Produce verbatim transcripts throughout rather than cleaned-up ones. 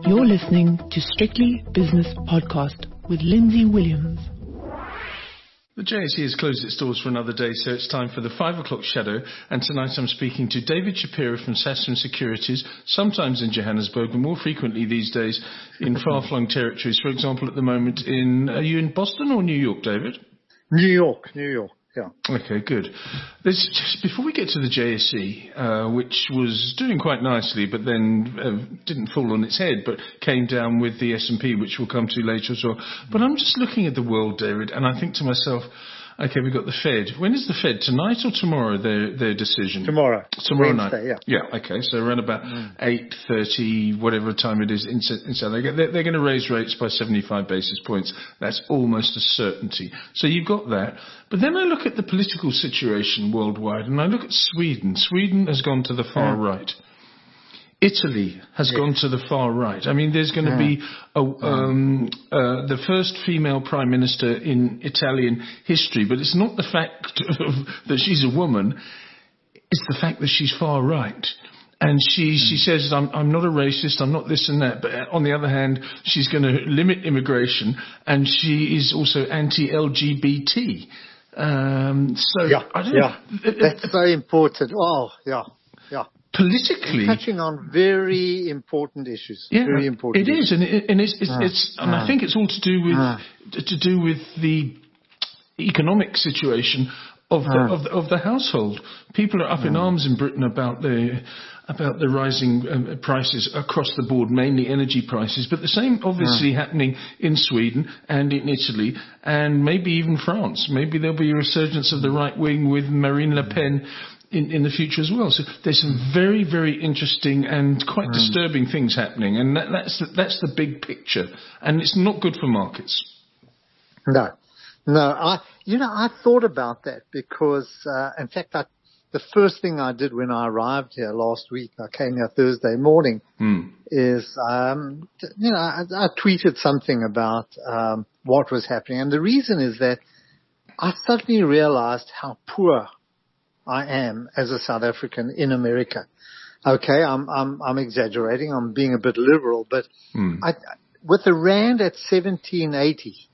You're listening to Strictly Business Podcast with Lindsay Williams. The J S E has closed its doors for another day, so it's time for the five o'clock shadow. And tonight I'm speaking to David Shapiro from Sasfin Securities, sometimes in Johannesburg, but more frequently these days in far-flung territories. For example, at the moment in, are you in Boston or New York, David? New York, New York. Yeah. Okay, good. There's, just before we get to the J S E, uh, which was doing quite nicely, but then uh, didn't fall on its head, but came down with the S and P, which we'll come to later as well. But I'm just looking at the world, David, and I think to myself, okay, we've got the Fed. When is the Fed? Tonight or tomorrow, their their decision? Tomorrow. Tomorrow Wednesday, night. Yeah. Yeah, okay. So around about mm. eight thirty, whatever time it is in, in South Africa, they're, they're going to raise rates by seventy-five basis points. That's almost a certainty. So you've got that. But then I look at the political situation worldwide, and I look at Sweden. Sweden has gone to the far mm. right. Italy has yes. gone to the far right. I mean, there's going to yeah. be a, um, uh, the first female prime minister in Italian history, but it's not the fact of, that she's a woman, it's the fact that she's far right. And she, mm. she says, I'm, I'm not a racist, I'm not this and that, but on the other hand, she's going to limit immigration, and she is also anti-L G B T. Um, so, yeah, I don't yeah. know. That's very important. Oh, yeah, yeah. Politically, you're touching on very important issues. Yeah, very important. It issues. is, and, it, and it's, it's, uh, it's and uh, I think it's all to do with uh, to do with the economic situation of the, uh, of, the, of the household. People are up uh, in arms in Britain about the about the rising um, prices across the board, mainly energy prices, but the same obviously uh, happening in Sweden and in Italy and maybe even France. Maybe there'll be a resurgence of the right wing with Marine Le Pen In, in the future as well. So there's some very, very interesting and quite mm. disturbing things happening, and that, that's, the, that's the big picture, and it's not good for markets. No, no, I, you know, I thought about that because, uh, in fact, I, the first thing I did when I arrived here last week, I came here Thursday morning, mm. is, um, you know, I, I tweeted something about um, what was happening, and the reason is that I suddenly realized how poor I am as a South African in America. Okay, I'm I'm I'm exaggerating. I'm being a bit liberal, but mm. I, with the rand at seventeen eighty,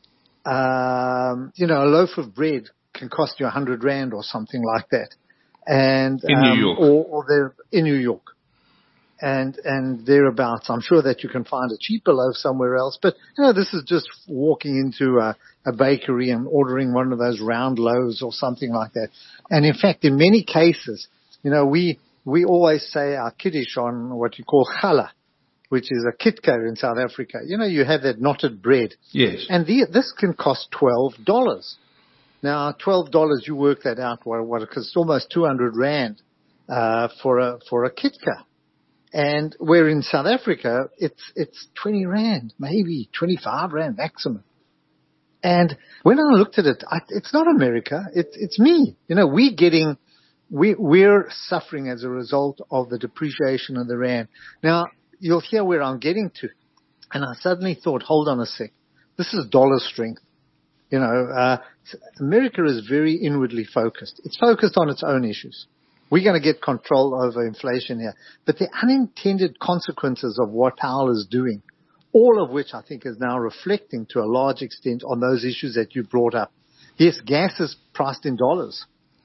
um, you know, a loaf of bread can cost you a hundred rand or something like that, and in um, New York, or, or they're in New York, and and thereabouts. I'm sure that you can find a cheaper loaf somewhere else, but you know, this is just walking into a, a bakery and ordering one of those round loaves or something like that. And in fact, in many cases, you know, we, we always say our kiddish on what you call challah, which is a kitka in South Africa. You know, you have that knotted bread. Yes. And the, this can cost twelve dollars. Now, twelve dollars, you work that out, what, what, because it's almost two hundred rand, uh, for a, for a kitka. And where in South Africa, it's, it's twenty rand, maybe twenty-five rand maximum. And when I looked at it, I, it's not America. It's it's me. You know, we're getting, we we're suffering as a result of the depreciation of the rand. Now you'll hear where I'm getting to, and I suddenly thought, hold on a sec, this is dollar strength. You know, uh, America is very inwardly focused. It's focused on its own issues. We're going to get control over inflation here, but the unintended consequences of what Powell is doing, all of which I think is now reflecting to a large extent on those issues that you brought up. Yes, gas is priced in dollars.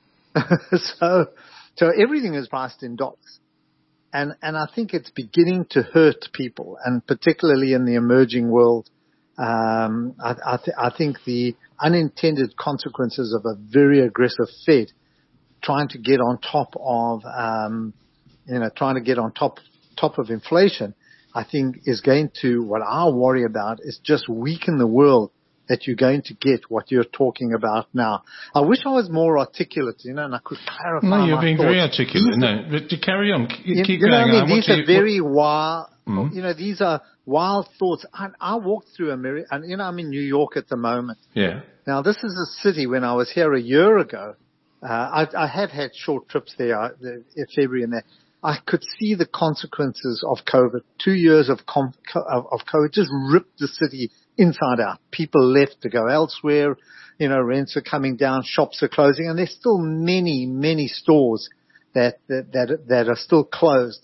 so, so everything is priced in dollars. And, and I think it's beginning to hurt people, and particularly in the emerging world. Um, I, I, th- I think the unintended consequences of a very aggressive Fed trying to get on top of, um, you know, trying to get on top, top of inflation, I think is going to, what I worry about is just weaken the world that you're going to get what you're talking about now. I wish I was more articulate, you know, and I could clarify. No, you're my being thoughts. very articulate. No, but to carry on, keep you, going. You know what I mean? I these are to, very what, wild, mm-hmm. you know, these are wild thoughts. I, I walked through America, and you know, I'm in New York at the moment. Yeah. Now, this is a city, when I was here a year ago, uh, I, I have had short trips there, uh, the, in February and that. I could see the consequences of COVID. Two years of, com- of, of COVID just ripped the city inside out. People left to go elsewhere. You know, rents are coming down, shops are closing, and there's still many, many stores that, that, that, that are still closed.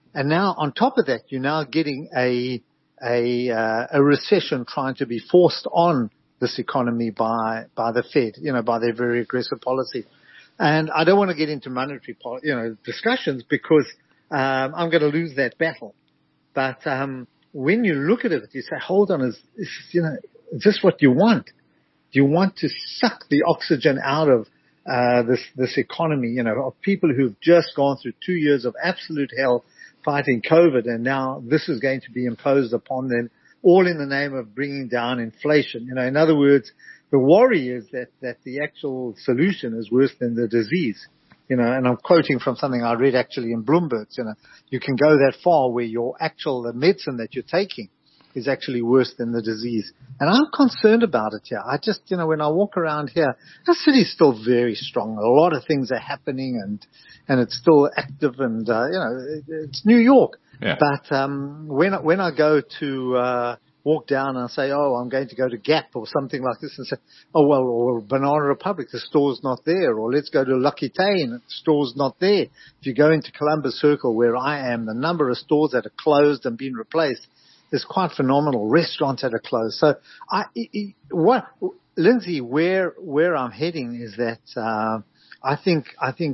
And now on top of that, you're now getting a, a, uh, a recession trying to be forced on this economy by, by the Fed, you know, by their very aggressive policy. And I don't want to get into monetary, you know, discussions because, um, I'm going to lose that battle. But, um, when you look at it, you say, hold on, is, is, you know, is this what you want? Do you want to suck the oxygen out of, uh, this, this economy, you know, of people who've just gone through two years of absolute hell fighting COVID, and now this is going to be imposed upon them, all in the name of bringing down inflation. You know, in other words, the worry is that, that the actual solution is worse than the disease. You know, and I'm quoting from something I read actually in Bloomberg. You know, you can go that far where your actual the medicine that you're taking is actually worse than the disease. And I'm concerned about it here. I just, you know, when I walk around here, the city's still very strong. A lot of things are happening and, and it's still active and, uh, you know, it's New York. Yeah. But, um, when, when I go to, uh, walk down and say, oh, I'm going to go to Gap or something like this and say, oh, well, or Banana Republic, the store's not there. Or let's go to Lucky Tane, the store's not there. If you go into Columbus Circle where I am, the number of stores that are closed and been replaced is quite phenomenal. Restaurants that are closed. So I, what, Lindsay, where, where I'm heading is that, uh, I think, I think,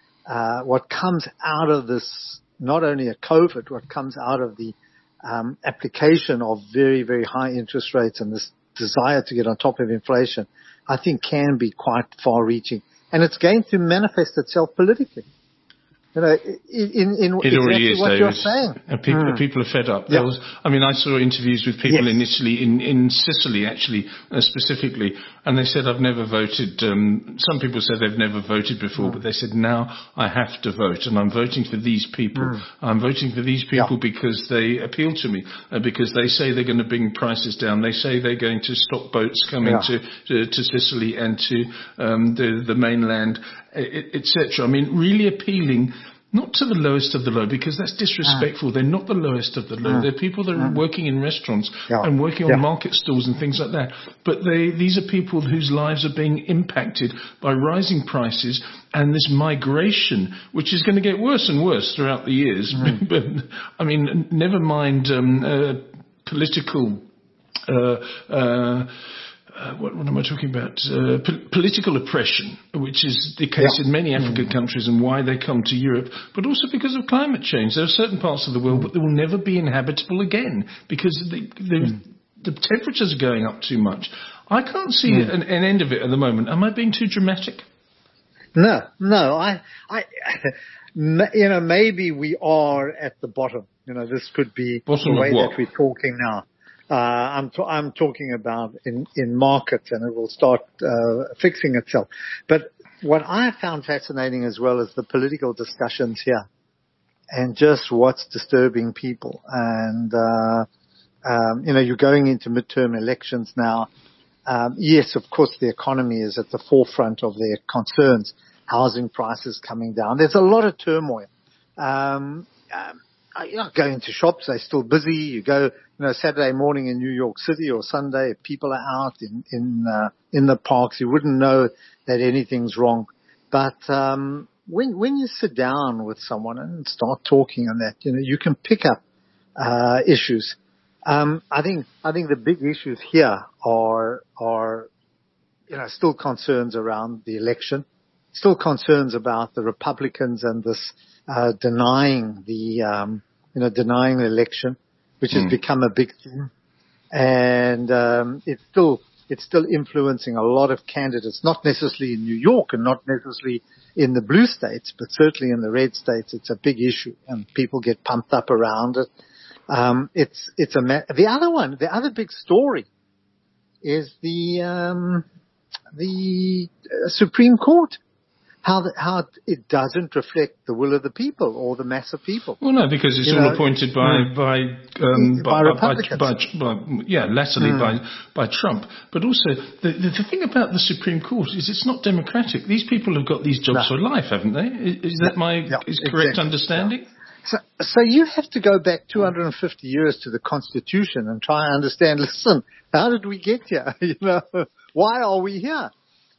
uh, what comes out of this, not only a COVID, what comes out of the, um, application of very, very high interest rates and this desire to get on top of inflation, I think can be quite far reaching. And it's going to manifest itself politically. You know, in, in it exactly already is, what David. you're saying. And people, Mm. people are fed up. Yeah. There was, I mean, I saw interviews with people Yes. in Italy, in, in Sicily actually, uh, specifically, and they said, I've never voted. Um, some people said they've never voted before, mm. but they said, now I have to vote, and I'm voting for these people. Mm. I'm voting for these people yeah. because they appeal to me, uh, because they say they're going to bring prices down. They say they're going to stop boats coming yeah. to, to, to Sicily and to um, the, the mainland, et cetera. I mean, really appealing. Not to the lowest of the low, because that's disrespectful. Mm. They're not the lowest of the low. Mm. They're people that are mm. working in restaurants yeah. and working on yeah. market stalls and things like that. But they, these are people whose lives are being impacted by rising prices and this migration, which is going to get worse and worse throughout the years. Mm. But, I mean, never mind um, uh, political... Uh, uh, Uh, what, what am I talking about? Uh, po- political oppression, which is the case yeah. in many African mm. countries and why they come to Europe, but also because of climate change. There are certain parts of the world that will never be inhabitable again because the, the, mm. the temperatures are going up too much. I can't see mm. an, an end of it at the moment. Am I being too dramatic? No, no. I, I, you know, maybe we are at the bottom. You know, this could be bottom the way of what? that we're talking now. Uh, I'm, t- I'm talking about in, in markets, and it will start, uh, fixing itself. But what I found fascinating as well is the political discussions here and just what's disturbing people. And, uh, um, you know, you're going into midterm elections now. Um, yes, of course, the economy is at the forefront of their concerns. Housing prices coming down. There's a lot of turmoil. Um, um You know, going to shops, they're still busy. You go, you know, Saturday morning in New York City or Sunday, people are out in, in, uh, in the parks. You wouldn't know that anything's wrong. But, um, when, when you sit down with someone and start talking on that, you know, you can pick up, uh, issues. Um, I think, I think the big issues here are, are, you know, still concerns around the election, still concerns about the Republicans and this, uh, denying the, um, you know, denying the election, which has mm. become a big thing. And, um, it's still, it's still influencing a lot of candidates, not necessarily in New York and not necessarily in the blue states, but certainly in the red states. It's a big issue and people get pumped up around it. Um, it's, it's a, ma- the other one, the other big story is the, um, the uh, Supreme Court. How, the, how it doesn't reflect the will of the people or the mass of people. Well, no, because it's you all know, appointed by, by, um, by, by Republicans. By, by, by, yeah, latterly mm. by, by Trump. But also, the, the, the thing about the Supreme Court is it's not democratic. These people have got these jobs no. for life, haven't they? Is, is that my yeah, is correct exactly. understanding? Yeah. So, so you have to go back two hundred fifty years to the Constitution and try and understand, listen, how did we get here? You know, why are we here?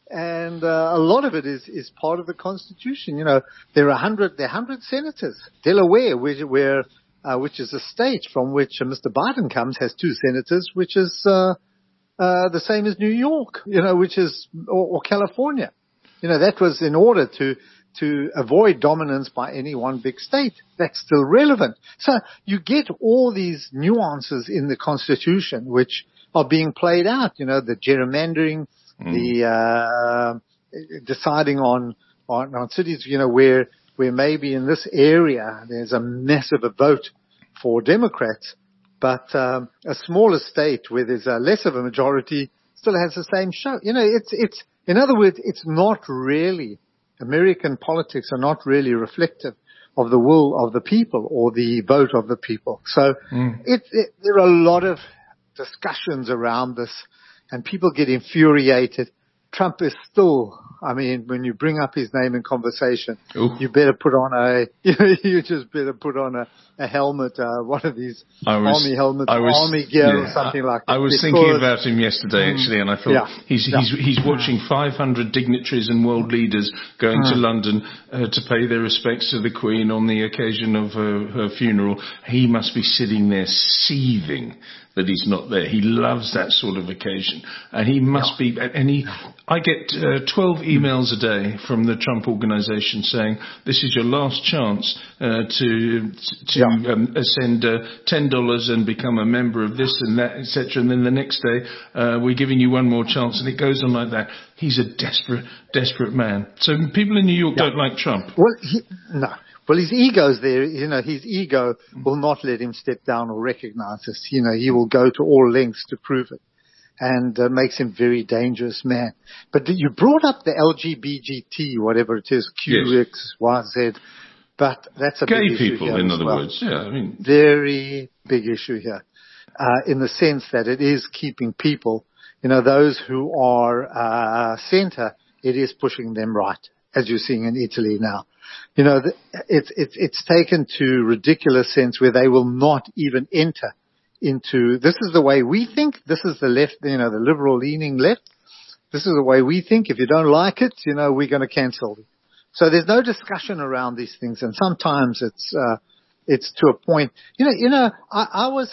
and uh, a lot of it is, is part of the Constitution. You know, there are a hundred, there are hundred senators. Delaware, which, where, uh, which is a state from which uh, Mister Biden comes, has two senators, which is uh, uh, the same as New York. You know, which is or, or California. You know, that was in order to to avoid dominance by any one big state. That's still relevant. So you get all these nuances in the Constitution which are being played out. You know, the gerrymandering, mm. the uh, deciding on, on on cities. You know, where where maybe in this area there's a massive vote for Democrats, but um, a smaller state where there's a less of a majority still has the same show. You know, it's it's in other words, it's not really. American politics are not really reflective of the will of the people or the vote of the people. So mm. it, it, there are a lot of discussions around this, and people get infuriated. Trump is still, I mean, when you bring up his name in conversation, Ooh. you better put on a, you know, you just better put on a, a helmet, uh, one of these was, army helmets, was, army gear yeah, or something like that. I was thinking about him yesterday, actually, and I thought yeah, he's, yeah. he's, he's watching five hundred dignitaries and world leaders going mm. to London uh, to pay their respects to the Queen on the occasion of her, her funeral. He must be sitting there seething that he's not there. He loves that sort of occasion, and he must yeah. be. And he, I get uh, twelve emails a day from the Trump organization saying, "This is your last chance uh, to to yeah. um, send uh, ten dollars and become a member of this and that, et cetera" And then the next day, uh, we're giving you one more chance, and it goes on like that. He's a desperate, desperate man. So people in New York yeah. don't like Trump. Well, he, no. Well, his ego's there, you know, his ego will not let him step down or recognize this. You know, he will go to all lengths to prove it, and uh, makes him a very dangerous man. But you brought up the L G B T, whatever it is, Q, X, Y, Z, but that's a Gay big issue people, here in as other well. words, yeah, I mean. Very big issue here, uh, in the sense that it is keeping people, you know, those who are, uh, center, it is pushing them right, as you're seeing in Italy now. You know, it's, it's, it's taken to ridiculous sense where they will not even enter into, this is the way we think, this is the left, you know, the liberal leaning left. This is the way we think. If you don't like it, you know, we're going to cancel it. So there's no discussion around these things. And sometimes it's, uh, it's to a point, you know, you know, I, I was,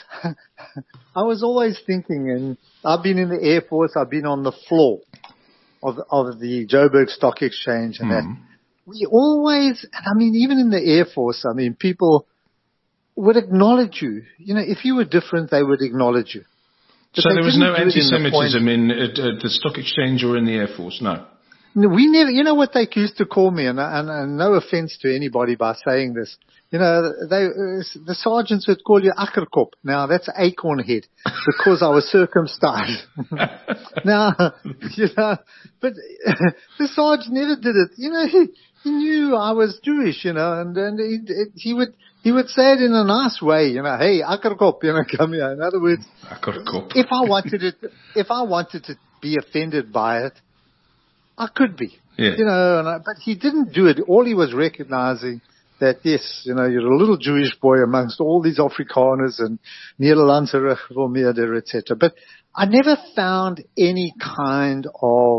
I was always thinking, and I've been in the Air Force, I've been on the floor of, of the Joburg Stock Exchange and mm. that. We always, and I mean, even in the Air Force, I mean, people would acknowledge you. You know, if you were different, they would acknowledge you. But so there was no anti-Semitism in, in at, at the Stock Exchange or in the Air Force, no? No, we never, you know what they used to call me, and, and, and no offense to anybody by saying this, you know, they, the sergeants would call you Akkerkop. Now, that's acorn head, because I was circumcised. Now, you know, but the sergeant never did it. You know, he, he knew I was Jewish, you know, and, and he, he would, he would say it in a nice way, you know, hey, Akkerkop, you know, come here. In other words, Akkerkop. if I wanted it, if I wanted to be offended by it, I could be, yeah. you know, and I, but he didn't do it. All he was recognizing that, yes, you know, you're a little Jewish boy amongst all these Afrikaners and Nederlandse Reformeerder, et cetera. But I never found any kind of,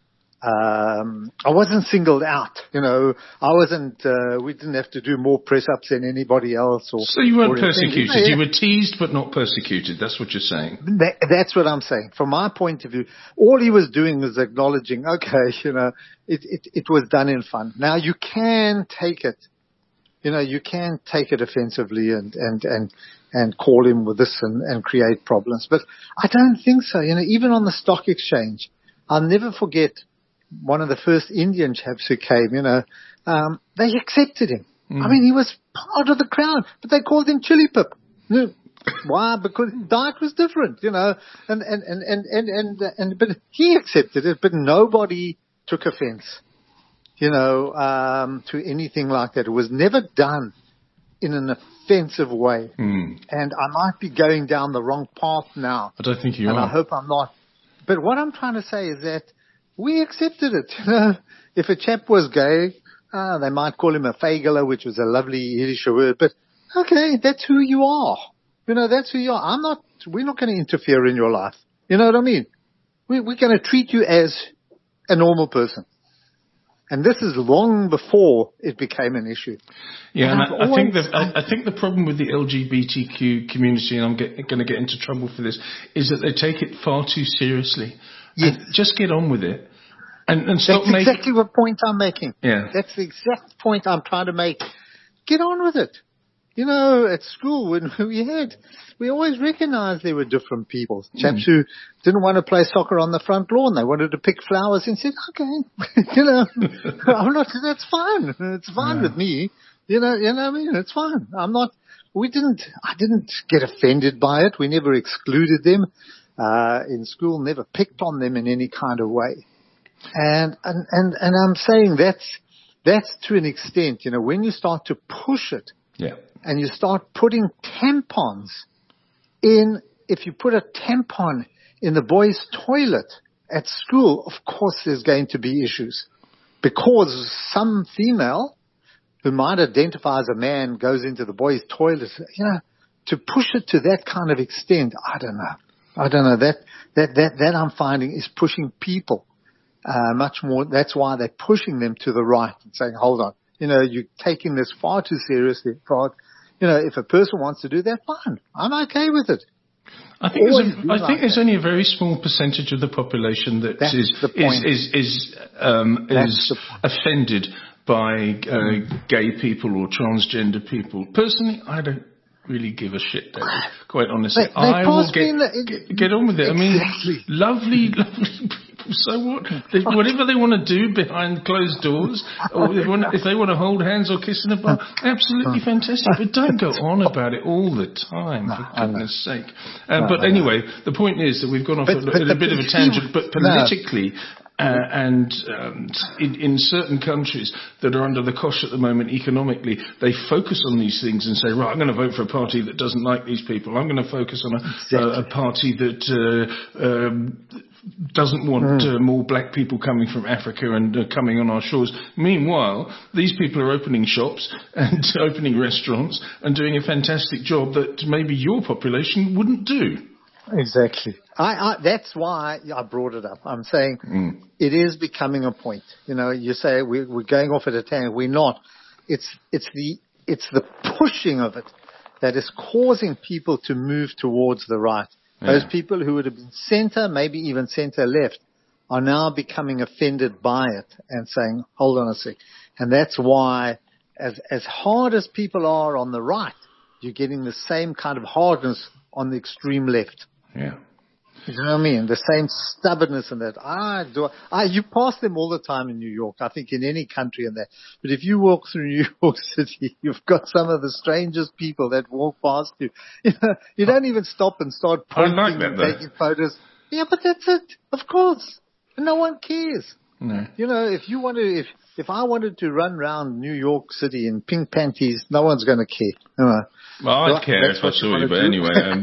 um, I wasn't singled out, you know, I wasn't, uh, we didn't have to do more press-ups than anybody else. Or, so you weren't or persecuted. You, know, you were teased but not persecuted. That's what you're saying. That, that's what I'm saying. From my point of view, all he was doing was acknowledging, okay, you know, it, it, it was done in fun. Now you can take it. You know, you can take it offensively and, and, and, and call him with this and, and create problems. But I don't think so. You know, even on the stock exchange, I'll never forget one of the first Indian chaps who came, you know, um, they accepted him. Mm. I mean, he was part of the crowd, but they called him Chili Pip. You know, why? Because his diet was different, you know, and, and, and, and, and, and, and, but he accepted it, but nobody took offense. You know, um, to anything like that. It was never done in an offensive way. Mm. And I might be going down the wrong path now. I don't think you and are. And I hope I'm not. But what I'm trying to say is that we accepted it. You know, if a chap was gay, uh, they might call him a fagela, which was a lovely Yiddish word. But okay, that's who you are. You know, that's who you are. I'm not, we're not going to interfere in your life. You know what I mean? We, we're going to treat you as a normal person. And this is long before it became an issue. Yeah, and, and I, I think the I, I think the problem with the L G B T Q community, and I'm going to get into trouble for this, is that they take it far too seriously. Yes. And just get on with it, and, and stop That's making. exactly the point I'm making. Yeah, that's the exact point I'm trying to make. Get on with it. You know, at school when we had, we always recognized there were different people. Chaps mm. who didn't want to play soccer on the front lawn. They wanted to pick flowers and said, okay, you know, I'm not, that's fine. It's fine yeah. with me. You know, you know what I mean? It's fine. I'm not, we didn't, I didn't get offended by it. We never excluded them, uh, in school, never picked on them in any kind of way. And, and, and, and I'm saying that's, that's to an extent, you know, when you start to push it. Yeah. And you start putting tampons in, if you put a tampon in the boys' toilet at school, of course there's going to be issues. Because some female who might identify as a man goes into the boys' toilet, you know, to push it to that kind of extent, I don't know. I don't know. That, that, that, that I'm finding is pushing people, uh, much more. That's why they're pushing them to the right and saying, hold on, you know, you're taking this far too seriously, far. You know, if a person wants to do that, fine. I'm okay with it. I think, there's, a, I like think there's only a very small percentage of the population that That's is is is is, um, is offended by uh, gay people or transgender people. Personally, I don't really give a shit, David, quite honestly. They, they I will get, the, get, get on with it. Exactly. I mean, lovely, lovely people. So what? They, whatever they want to do behind closed doors, or if they, want, if they want to hold hands or kiss in a bar, absolutely fantastic. But don't go on about it all the time, for goodness sake. Uh, but anyway, the point is that we've gone off but, a, but a bit of a tangent, but politically, Uh, and um, in, in certain countries that are under the cosh at the moment economically, they focus on these things and say, right, I'm going to vote for a party that doesn't like these people. I'm going to focus on a, exactly. a, a party that uh, um, doesn't want mm. uh, more black people coming from Africa and uh, coming on our shores. Meanwhile, these people are opening shops and opening restaurants and doing a fantastic job that maybe your population wouldn't do. Exactly. I, I, that's why I brought it up. I'm saying mm. it is becoming a point. You know, you say we're, we're going off at a tangent. We're not. It's, it's the, it's the pushing of it that is causing people to move towards the right. Yeah. Those people who would have been center, maybe even center left, are now becoming offended by it and saying, hold on a sec. And that's why as, as hard as people are on the right, you're getting the same kind of hardness on the extreme left. Yeah. You know what I mean? The same stubbornness in that. I do. I, you pass them all the time in New York. I think in any country in that. But if you walk through New York City, you've got some of the strangest people that walk past you. You know, you don't even stop and start pointing I like that, and though. taking photos. Yeah, but that's it. Of course. No one cares. No. You know, if you want to, if if I wanted to run around New York City in pink panties, no one's going to care. You know? Well, I'd well, care if I saw you, but do. anyway, um,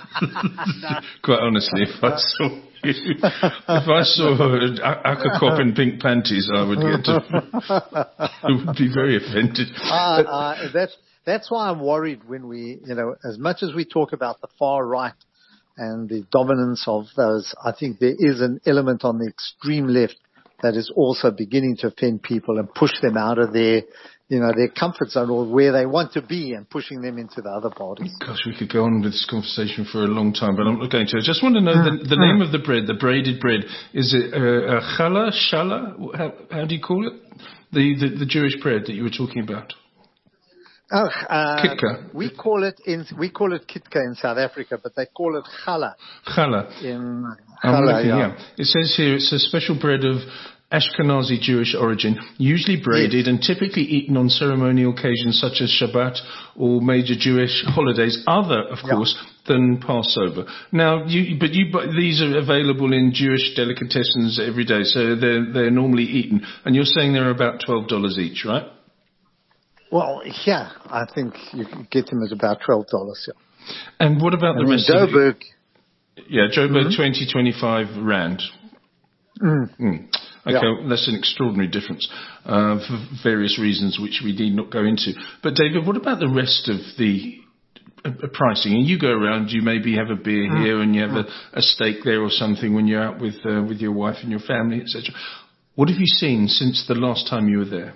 quite honestly, if I saw you, if I saw Aka Cop in pink panties, I would get to, I would be very offended. Uh, uh, that's that's why I'm worried when we, you know, as much as we talk about the far right and the dominance of those, I think there is an element on the extreme left that is also beginning to offend people and push them out of their, you know, their comfort zone or where they want to be and pushing them into the other parties. Gosh, we could go on with this conversation for a long time, but I'm not going to. I just want to know mm. the, the mm. name of the bread, the braided bread. Is it uh, challah, shallah? How, how do you call it? The, the the Jewish bread that you were talking about. Oh, uh, kitka. We call it in we call it kitka in South Africa, but they call it challah. Challah. In challah, yeah. yeah. It says here it's a special bread of Ashkenazi Jewish origin, usually braided yes. and typically eaten on ceremonial occasions such as Shabbat or major Jewish holidays, other, of yeah. course, than Passover. Now, you, but you, but these are available in Jewish delicatessens every day, so they're they're normally eaten. And you're saying they're about twelve dollars each, right? Well, yeah, I think you can get them at about twelve dollars. Yeah. And what about and the rest Joburg, of the... Yeah, Joburg, mm-hmm. twenty, twenty-five rand. Mm. Mm. Okay, yeah. That's an extraordinary difference uh, for various reasons which we need not go into. But David, what about the rest of the uh, pricing? And you go around, you maybe have a beer mm. here and you have mm. a, a steak there or something when you're out with uh, with your wife and your family, et cetera. What have you seen since the last time you were there?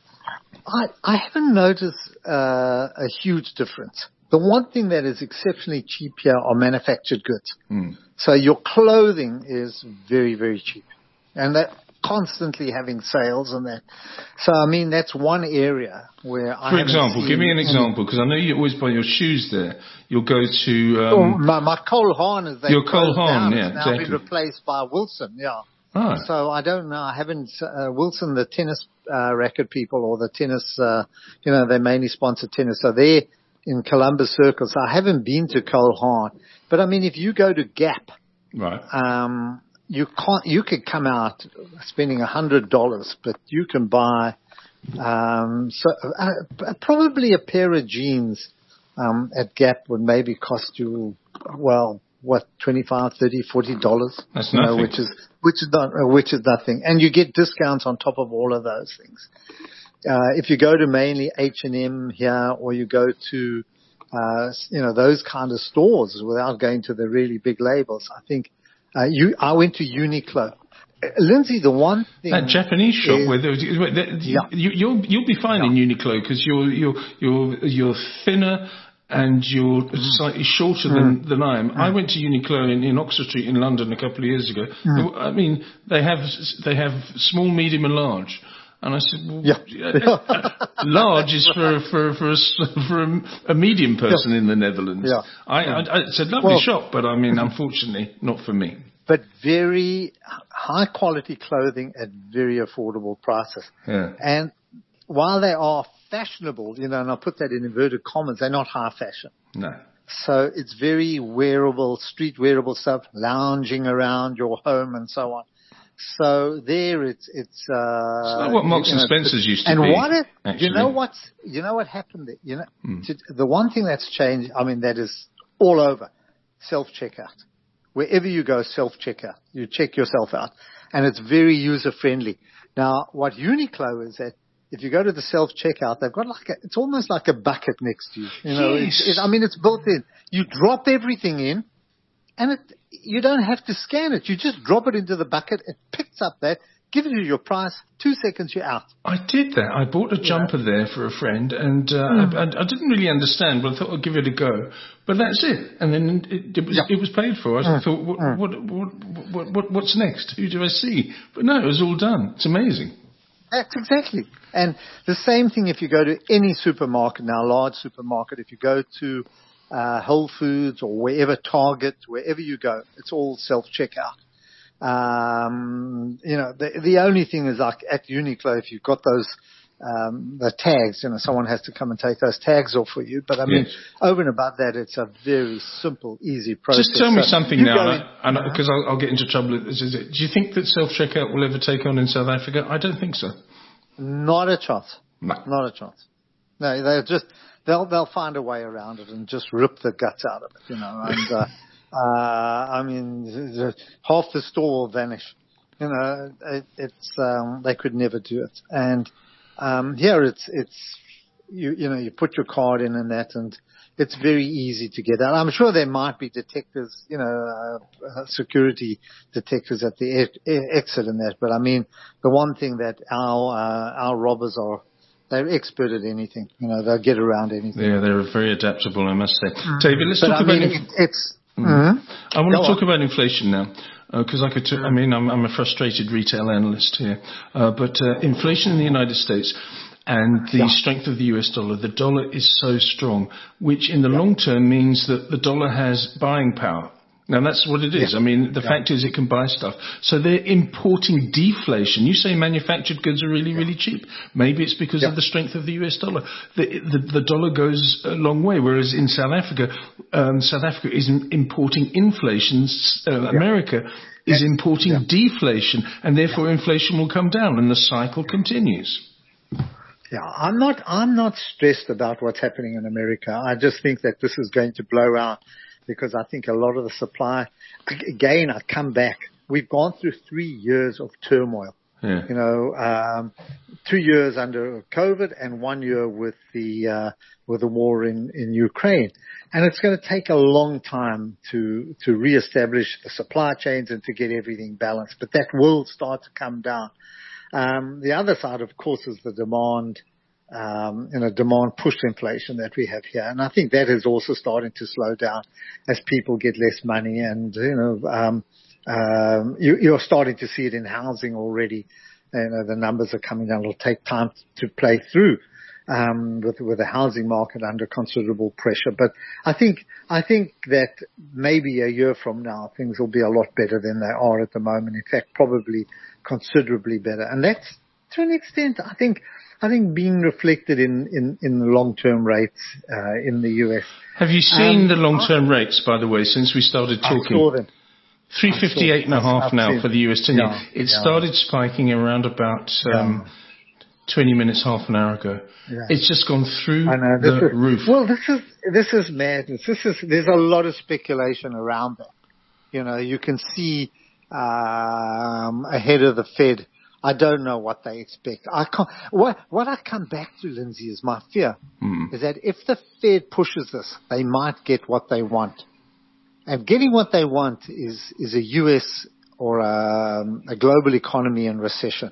I, I haven't noticed uh, a huge difference. The one thing that is exceptionally cheap here are manufactured goods. Mm. So your clothing is very, very cheap. And they're constantly having sales and that. So, I mean, that's one area where I For example, give me an example, because I know you always buy your shoes there. You'll go to... Um, oh, my, my Cole Haan is... Your Cole Haan, yeah, it's now exactly. been replaced by Wilson, yeah. Ah. So I don't know. I haven't... Uh, Wilson, the tennis uh, racket people or the tennis... Uh, you know, they mainly sponsor tennis. So they're in Columbus Circle. So I haven't been to Cole Haan. But, I mean, if you go to Gap... Right. Um, you can't, you could come out spending a hundred dollars, but you can buy, um, so, uh, probably a pair of jeans, um, at Gap would maybe cost you, well, what, twenty-five, thirty, forty dollars? That's you nothing. know, which is, which is not, uh, which is nothing. And you get discounts on top of all of those things. Uh, if you go to mainly H and M here or you go to, uh, you know, those kind of stores without going to the really big labels, I think, Uh, you, I went to Uniqlo. Uh, Lindsay, the one thing that Japanese shop is, where there was, where there, yeah. you, you'll you'll be fine yeah. in Uniqlo because you're you're you're you're thinner and you're slightly shorter mm. than than I am. Mm. I went to Uniqlo in, in Oxford Street in London a couple of years ago. Mm. I mean, they have they have small, medium, and large. And I said, well, yeah. large is for for for a, for a, a medium person yeah. in the Netherlands. Yeah. I, I, I, it's a lovely well, shop, but I mean, unfortunately, not for me. But very high quality clothing at very affordable prices. Yeah. And while they are fashionable, you know, and I put that in inverted commas, they're not high fashion. No. So it's very wearable, street wearable stuff, lounging around your home and so on. So there, it's it's. Uh, it's like what Marks you and know, Spencers used to and be. what it, actually. you know what's you know what happened there? You know, mm. to, the one thing that's changed. I mean, that is all over self checkout. Wherever you go, self checkout. You check yourself out, and it's very user friendly. Now, what Uniqlo is that if you go to the self checkout, they've got like a, it's almost like a bucket next to you. You know, yes. it's, it, I mean, it's built in. You drop everything in. And it, you don't have to scan it. You just drop it into the bucket. It picks up that, gives you your price. Two seconds, you're out. I did that. I bought a jumper yeah. there for a friend, and uh, mm. I, I didn't really understand, but I thought I'd give it a go. But that's it. And then it, it was yeah. it was paid for. I mm. thought, what, mm. what, what, what, what, what's next? Who do I see? But no, it was all done. It's amazing. That's exactly. And the same thing if you go to any supermarket now, large supermarket, if you go to Uh, Whole Foods or wherever, Target, wherever you go, it's all self-checkout. Um, you know, the, the only thing is like at Uniqlo, if you've got those, um, the tags, you know, someone has to come and take those tags off for you. But I mean, yes. over and above that, it's a very simple, easy process. Just tell me so something now, in, because uh-huh. I'll, I'll get into trouble. Do you think that self-checkout will ever take on in South Africa? I don't think so. Not a chance. No. Not a chance. No, they're just, They'll they'll find a way around it and just rip the guts out of it, you know. And uh, uh, I mean, half the store will vanish. You know, it, it's um, they could never do it. And um, here it's it's you you know you put your card in and that, and it's very easy to get out. I'm sure there might be detectors, you know, uh, security detectors at the e- exit and that. But I mean, the one thing that our uh, our robbers are. They're expert at anything. You know, they'll get around anything. Yeah, they're very adaptable, I must say. Mm. David, let's but talk I about... Mean, inf- it's... Mm. Mm-hmm. I want Go to talk on. about inflation now, because uh, I could. T- I mean, I'm, I'm a frustrated retail analyst here, uh, but uh, inflation in the United States and the yeah. strength of the U S dollar. The dollar is so strong, which in the yeah. long term means that the dollar has buying power. Now, that's what it is. Yeah. I mean, the yeah. fact is it can buy stuff. So they're importing deflation. You say manufactured goods are really, yeah. really cheap. Maybe it's because yeah. of the strength of the U S dollar. The, the, the dollar goes a long way, whereas in South Africa, um, South Africa is importing inflation. Uh, yeah. America is yeah. importing yeah. deflation, and therefore yeah. inflation will come down, and the cycle continues. Yeah, I'm not, I'm not stressed about what's happening in America. I just think that this is going to blow out. Because I think a lot of the supply, again, I come back. We've gone through three years of turmoil. Yeah. You know, um, two years under COVID and one year with the uh, with the war in, in Ukraine, and it's going to take a long time to to reestablish the supply chains and to get everything balanced. But that will start to come down. Um, the other side, of course, is the demand, um, you know, demand push inflation that we have here. And I think that is also starting to slow down as people get less money. And, you know, um, um, you, you're starting to see it in housing already. You know, the numbers are coming down. It'll take time to play through. Um, with, with the housing market under considerable pressure. But I think, I think that maybe a year from now, things will be a lot better than they are at the moment. In fact, probably considerably better. And that's, to an extent, I think, I think being reflected in, in, in the long-term rates, uh, in the U S. Have you seen um, the long-term I, rates, by the way, since we started talking? I saw them. three fifty-eight and a half now seen, for the U S ten year. Yeah, it yeah. started spiking around about, um, yeah. twenty minutes, half an hour ago. Yeah. It's just gone through I know, the is, roof. Well, this is, this is madness. This is, there's a lot of speculation around that. You know, you can see, um, ahead of the Fed. I don't know what they expect. I can't, what, what I come back to, Lindsay, is my fear mm. is that if the Fed pushes this, they might get what they want. And getting what they want is, is a U S or a, a global economy in recession.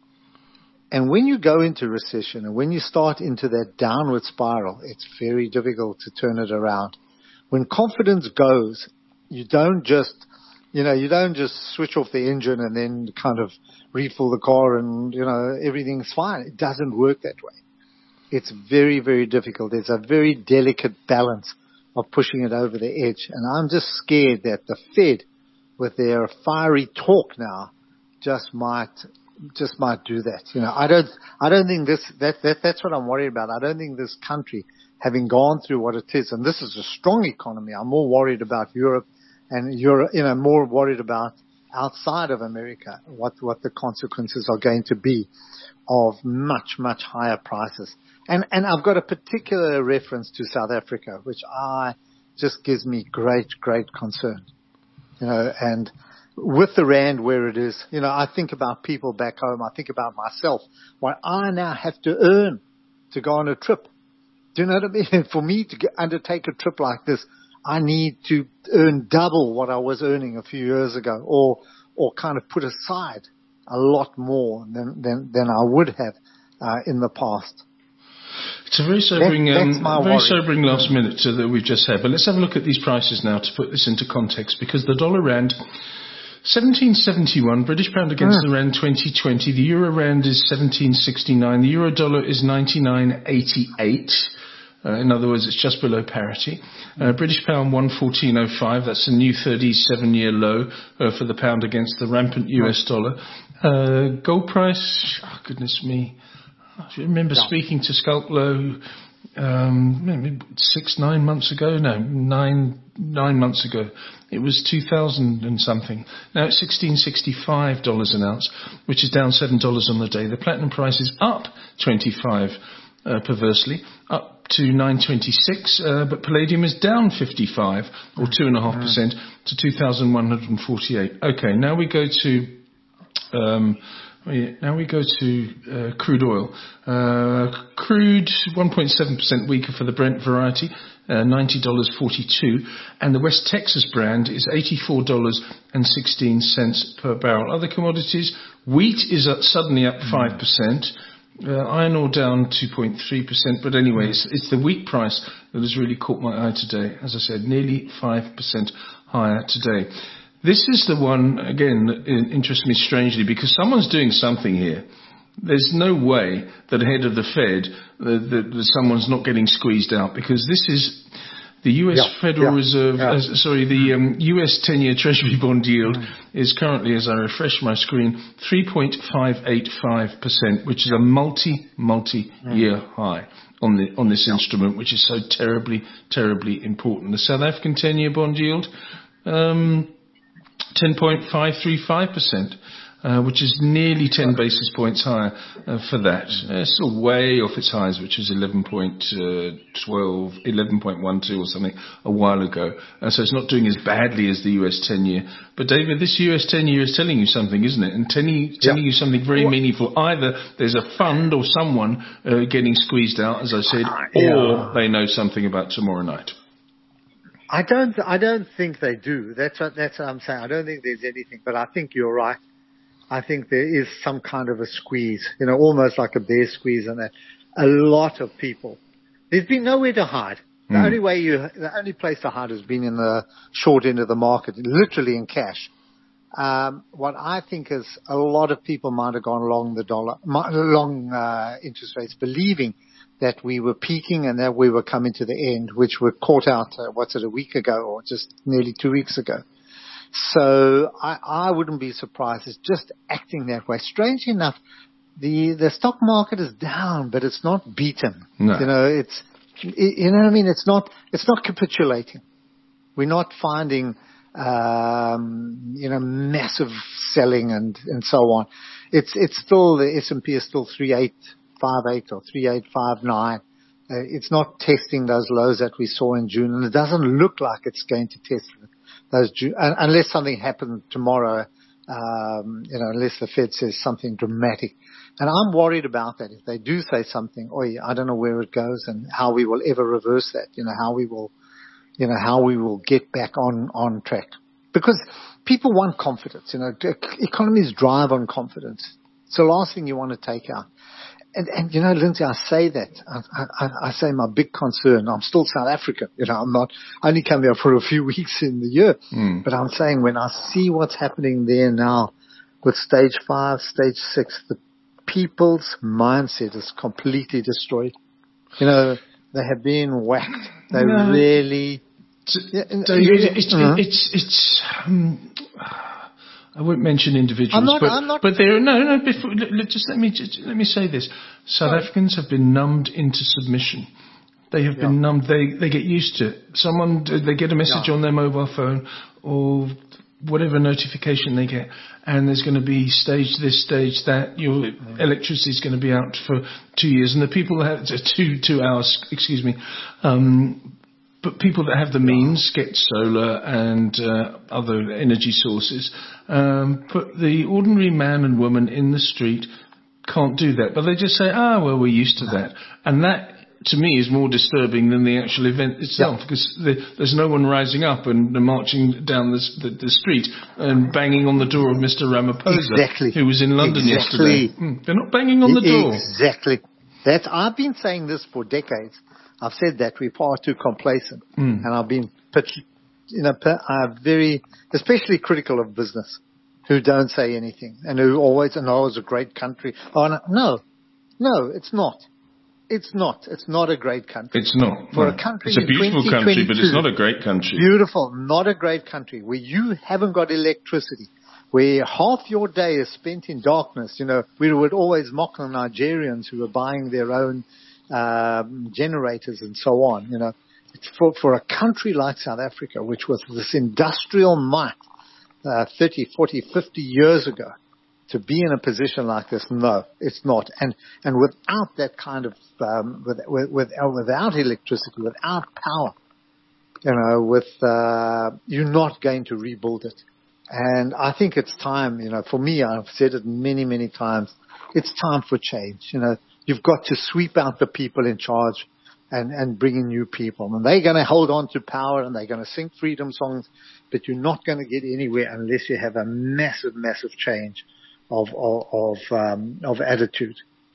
And when you go into recession and when you start into that downward spiral, it's very difficult to turn it around. When confidence goes, you don't just, you know, you don't just switch off the engine and then kind of refill the car and, you know, everything's fine. It doesn't work that way. It's very, very difficult. There's a very delicate balance of pushing it over the edge. And I'm just scared that the Fed, with their fiery talk now, just might just might do that. You know, I don't, I don't think this, that, that, that's what I'm worried about. I don't think this country, having gone through what it is, and this is a strong economy, I'm more worried about Europe and Europe, you know, more worried about outside of America, what, what the consequences are going to be of much, much higher prices. And, and I've got a particular reference to South Africa, which I just gives me great, great concern. You know, and with the rand where it is, you know, I think about people back home. I think about myself. What I now have to earn to go on a trip. Do you know what I mean? For me to get, undertake a trip like this, I need to earn double what I was earning a few years ago, or or kind of put aside a lot more than than, than I would have uh, in the past. It's a very sobering, that, um, very worry. sobering last minute uh, that we've just had. But let's have a look at these prices now to put this into context, because the dollar rand, seventeen seventy-one, British pound against mm. the rand twenty twenty, the euro rand is seventeen sixty-nine, the euro dollar is ninety-nine eighty-eight. Uh, in other words, it's just below parity. Uh, British pound one fourteen oh five. That's a new thirty-seven year low uh, for the pound against the rampant U S dollar. Uh, gold price, oh, goodness me. I remember yeah. speaking to Skulplo um, maybe six, nine months ago. No, nine, nine months ago. It was two thousand and something. Now it's sixteen sixty-five dollars an ounce, which is down seven dollars on the day. The platinum price is up twenty-five, uh, perversely, up to nine twenty-six, uh, but palladium is down fifty-five, or two point five percent, to two thousand one hundred forty-eight. Okay, now we go to... Um, Now we go to uh, crude oil. Uh, crude, one point seven percent weaker for the Brent variety, uh, ninety dollars forty-two. And the West Texas brand is eighty-four dollars sixteen per barrel. Other commodities, wheat is up, suddenly up five percent. Uh, iron ore down two point three percent. But anyway, it's, it's the wheat price that has really caught my eye today. As I said, nearly five percent higher today. This is the one, again, that interests me strangely, because someone's doing something here. There's no way that ahead of the Fed that, that, that someone's not getting squeezed out, because this is the U S yeah, Federal yeah, Reserve, yeah. Uh, sorry, the um, U S ten-year Treasury bond yield mm. is currently, as I refresh my screen, three point five eight five percent, which is a multi, multi-year mm. high on the on this yeah. instrument, which is so terribly, terribly important. The South African ten-year bond yield, um, ten point five three five percent, uh, which is nearly ten basis points higher uh, for that. Uh, it's still way off its highs, which was eleven point one two, eleven point one two or something a while ago. Uh, so it's not doing as badly as the U S ten-year. But David, this U S ten-year is telling you something, isn't it? And telling, telling yeah. you something very what? meaningful. Either there's a fund or someone uh, getting squeezed out, as I said, yeah. or they know something about tomorrow night. I don't, I don't think they do. That's what, that's what I'm saying. I don't think there's anything, but I think you're right. I think there is some kind of a squeeze, you know, almost like a bear squeeze, and that a lot of people, there's been nowhere to hide. The Mm. only way you, the only place to hide has been in the short end of the market, literally in cash. Um, what I think is a lot of people might have gone long the dollar, long uh, interest rates, believing that we were peaking and that we were coming to the end, which were caught out, uh, what's it, a week ago or just nearly two weeks ago. So I, I wouldn't be surprised. It's just acting that way. Strangely enough, the the stock market is down, but it's not beaten. No. You know, it's you know what I mean. It's not it's not capitulating. We're not finding um, you know massive selling and and so on. It's it's still the S and P is still three eight five eight or three eight five nine. Uh, it's not testing those lows that we saw in June, and it doesn't look like it's going to test those June, unless something happens tomorrow. Um, you know, unless the Fed says something dramatic. And I'm worried about that. If they do say something, oi, I don't know where it goes and how we will ever reverse that. You know, how we will, you know, how we will get back on, on track. Because people want confidence. You know, economies drive on confidence. It's the last thing you want to take out. And, and, you know, Lindsay, I say that. I, I, I say my big concern. I'm still South African. You know, I'm not, I only come here for a few weeks in the year. Mm. But I'm saying when I see what's happening there now with stage five, stage six, the people's mindset is completely destroyed. You know, they have been whacked. They No. really. Yeah, David, it's, uh-huh. it's, it's, um, I won't mention individuals, I'm not, but, I'm not, but there, no, no, before, let, let- just let me, just, let me say this. South Sorry. Africans have been numbed into submission. They have Yeah. been numbed, they, they get used to it. Someone, they get a message Yeah. on their mobile phone or whatever notification they get, and there's going to be stage this, stage that, your electricity is going to be out for two years, and the people that have, two, two hours, excuse me, um, but people that have the means get solar and uh, other energy sources. Um, but the ordinary man and woman in the street can't do that. But they just say, ah, well, we're used to that. And that, to me, is more disturbing than the actual event itself, Yeah. because the, there's no one rising up and marching down the, the, the street and banging on the door of Mister Ramaphosa, Exactly. who was in London Exactly. yesterday. Mm, they're not banging on the door. Exactly. That's, I've been saying this for decades. I've said that we're far too complacent, Mm. and I've been, you know, I'm very, especially critical of business, who don't say anything and who always, and oh, it's a great country. Oh no, no, no, it's not. It's not. It's not a great country. It's not. For no. a country It's a in beautiful country, but it's twenty twenty-two, not a great country. Beautiful, not a great country where you haven't got electricity, where half your day is spent in darkness. You know, we would always mock the Nigerians who were buying their own um, generators and so on. You know, it's for for a country like South Africa, which was this industrial might uh, thirty, forty, fifty years ago, to be in a position like this, no, it's not. And and without that kind of um, with, with, with without electricity, without power, you know, with uh, you're not going to rebuild it. And I think it's time. You know, for me, I've said it many, many times. It's time for change. You know, you've got to sweep out the people in charge and, and bring in new people. And they're going to hold on to power and they're going to sing freedom songs, but you're not going to get anywhere unless you have a massive, massive change of, of, of, um, of attitude.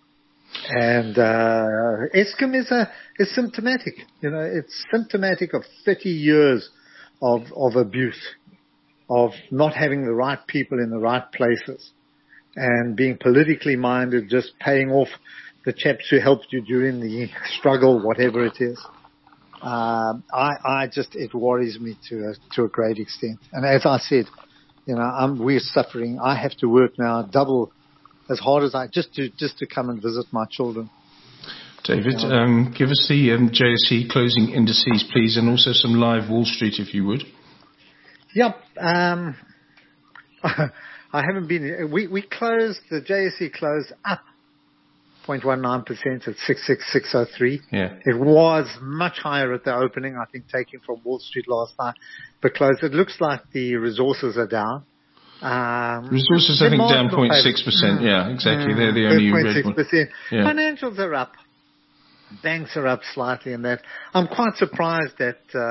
And, uh, Eskom is a, is symptomatic. You know, it's symptomatic of thirty years of, of abuse, of not having the right people in the right places, and being politically minded, just paying off the chaps who helped you during the struggle, whatever it is. Um, I, I just, it worries me to a, to a great extent. And as I said, you know, I'm, we're suffering. I have to work now double as hard as I, just to, just to come and visit my children. David, um, give us the um, J S E closing indices, please, and also some live Wall Street, if you would. Yep. Um, I haven't been. We we closed the J S E closed up zero point one nine percent at six six six oh three. Yeah. It was much higher at the opening, I think, taking from Wall Street last night, but closed. It looks like the resources are down. Um, Resources, I think, down zero point six percent. Mm. Yeah, exactly. Mm. They're the only red zero point six percent. one. Yeah. Financials are up. Banks are up slightly in that. I'm quite surprised that uh,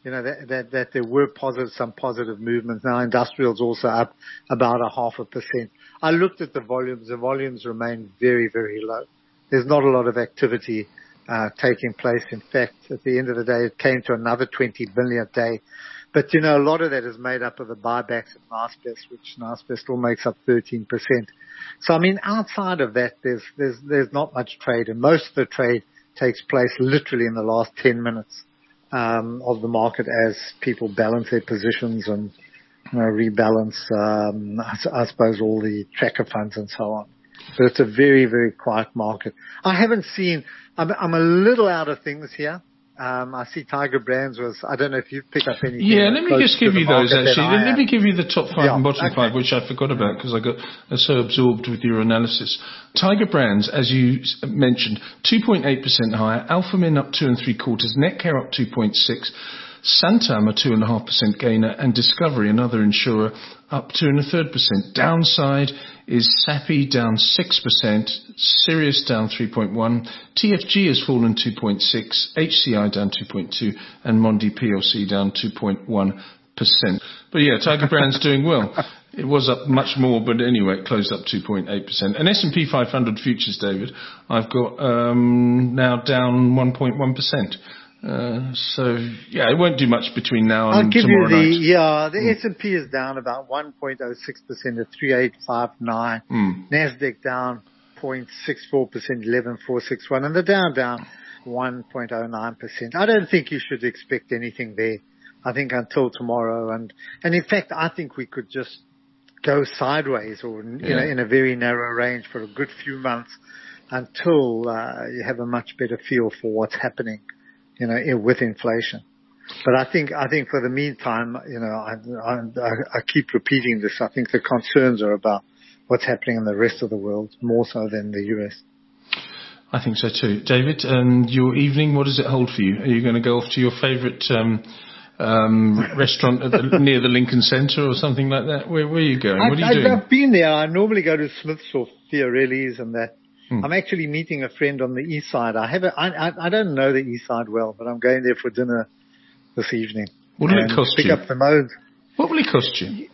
you know, that, that, that there were positive, some positive movements. Now, industrial's also up about a half a percent. I looked at the volumes. The volumes remain very, very low. There's not a lot of activity uh, taking place. In fact, at the end of the day, it came to another twenty billion a day. But, you know, a lot of that is made up of the buybacks of Naspers, which Naspers still makes up thirteen percent. So, I mean, outside of that, there's, there's, there's not much trade. And most of the trade takes place literally in the last ten minutes um, of the market as people balance their positions and, you know, rebalance, um, I, I suppose, all the tracker funds and so on. But it's a very, very quiet market. I haven't seen, I'm, I'm a little out of things here. Um, I see Tiger Brands was, I don't know if you've picked up anything. Yeah, let me just give you those actually. Let, let me give you the top five yeah, and bottom okay. five, which I forgot about because I got so absorbed with your analysis. Tiger Brands, as you mentioned, two point eight percent higher. Alphamin up two and three quarters. Netcare up two point six. Santam a two and a half percent gainer, and Discovery, another insurer, up two and a third percent. Downside is Sappi down six percent, Sirius down three point one, T F G has fallen two point six, H C I down two point two, and Mondi P L C down two point one percent. But yeah, Tiger Brands doing well. It was up much more, but anyway, it closed up two point eight percent. And S and P five hundred futures, David, I've got um, now down one point one percent. Uh, so, yeah, it won't do much between now and I'll give tomorrow you the, night. Yeah, the mm. S and P is down about one point oh six percent at three eight five nine. Mm. NASDAQ down zero point six four percent, eleven four six one. And the Dow down one point oh nine percent. I don't think you should expect anything there. I think until tomorrow. And, and in fact, I think we could just go sideways or, you yeah. know, in a very narrow range for a good few months until uh, you have a much better feel for what's happening, you know, with inflation. But I think, I think for the meantime, you know, I, I, I keep repeating this. I think the concerns are about what's happening in the rest of the world more so than the U S. I think so too. David, and your evening, what does it hold for you? Are you going to go off to your favourite um, um, restaurant at the, near the Lincoln Centre or something like that? Where, where are you going? What are you I've, doing? I've been there. I normally go to Smith's or Fiorelli's and that. Hmm. I'm actually meeting a friend on the east side. I have a, I, I, I don't know the east side well, but I'm going there for dinner this evening. What will it cost pick you? Pick up the modes. What will it cost you?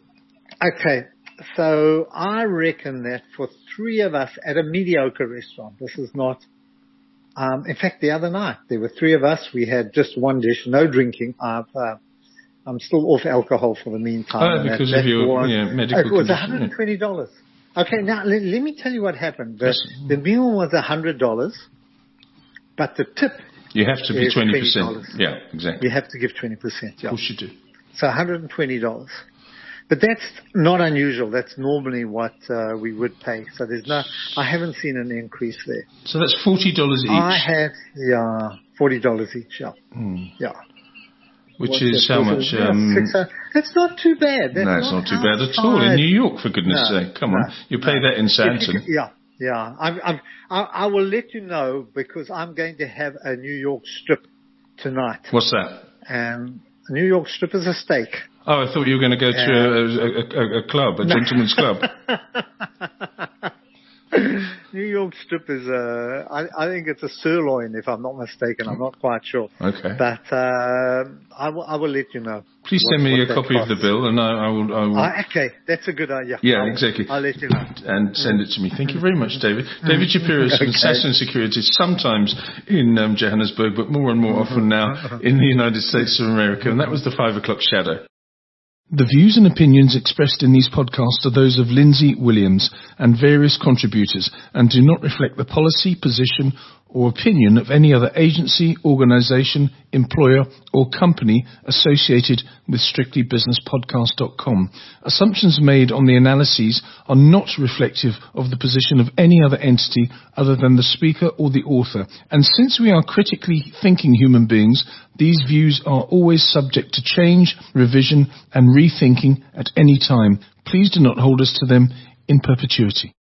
Okay, so I reckon that for three of us at a mediocre restaurant, this is not. Um, in fact, the other night there were three of us. We had just one dish, no drinking. I've, uh, I'm still off alcohol for the meantime. Oh, because that, of your was, yeah, medical It was condition. one hundred twenty dollars. Okay, now let, let me tell you what happened. The, the meal was one hundred dollars, but the tip you have to be twenty percent. twenty dollars. Yeah, exactly. You have to give twenty percent. Yeah. Of course you do. So one hundred twenty dollars. But that's not unusual. That's normally what uh, we would pay. So there's no, I haven't seen an increase there. So that's forty dollars each? I have, yeah, forty dollars each, yeah. Hmm. Yeah. Which What's is how much? Yeah, um, six, uh, that's not too bad. That's no, it's not, not too bad at all. In New York, for goodness no, sake. Come no, on. You pay no. that in Santon. Yeah, yeah. I'm, I'm, I, I will let you know because I'm going to have a New York strip tonight. What's that? And a New York strip is a steak. Oh, I thought you were going to go to a, a, a, a club, a no. gentleman's club. New York strip is a, I, I think it's a sirloin, if I'm not mistaken. I'm not quite sure. Okay. But uh, I, will, I will let you know. Please what, send me a copy costs. of the bill, and I, I will. I will... Uh, okay, that's a good idea. Yeah, I'll, exactly. I'll let you know. And send it to me. Thank you very much, David. David Shapiro is from okay. Sasson Securities, sometimes in um, Johannesburg, but more and more often now in the United States of America. And that was the five o'clock shadow. The views and opinions expressed in these podcasts are those of Lindsay Williams and various contributors and do not reflect the policy, position or opinion of any other agency, organisation, employer or company associated with strictly business podcast dot com. Assumptions made on the analyses are not reflective of the position of any other entity other than the speaker or the author. And since we are critically thinking human beings, these views are always subject to change, revision and rethinking at any time. Please do not hold us to them in perpetuity.